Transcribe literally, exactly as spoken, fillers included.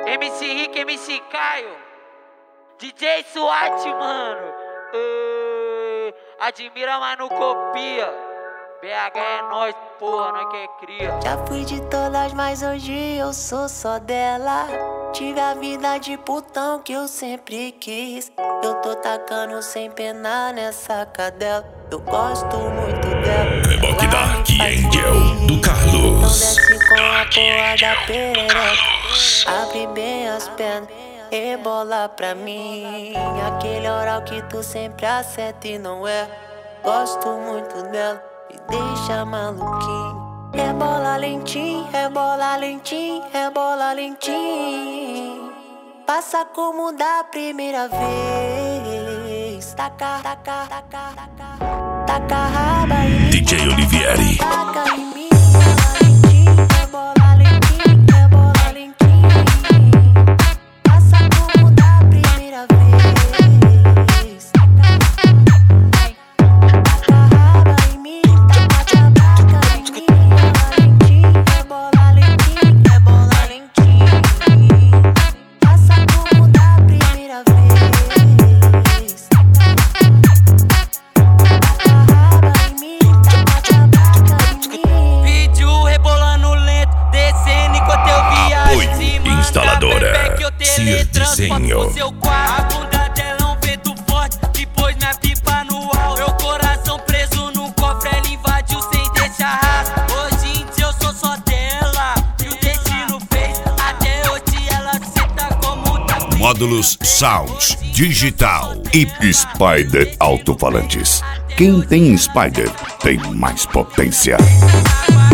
M C Rick, M C Caio, D J SWAT, mano. Uh, admira, mas não copia. B H é nós, porra, nós que é cria. Já fui de todas, mas hoje eu sou só dela. Tive a vida de putão que eu sempre quis. Eu tô tacando sem pena nessa cadela. Eu gosto muito dela. Reboque Dark Angel do Carlos. Então desce com a porra da perereca. Abre bem as pernas, rebola pra mim. Aquele oral que tu sempre acerta e não é. Gosto muito dela, me deixa maluquinho. Rebola lentinho, rebola lentinho, rebola lentinho. Passa como da primeira vez. Taca, taca, taca, taca. Taca a raba em mim. D J Olivieri. Taca em mim. Rebola lentinho, rebola lentinho. Passa como da primeira vez. Taca a raba em mim. Taca a taca em mim. Rebola lentinho, rebola lentinho. Passa como da primeira vez. Instaladora Cir Desenho. A bunda dela é um vento forte que pôs minha pipa no alto. Meu coração preso no cofre, ela invadiu sem deixar rastro. Hoje em dia eu sou só dela e o destino fez. Até hoje ela senta como tá. Módulos Sounds Digital e Spider Alto-Falantes. Quem tem Spider tem mais potência.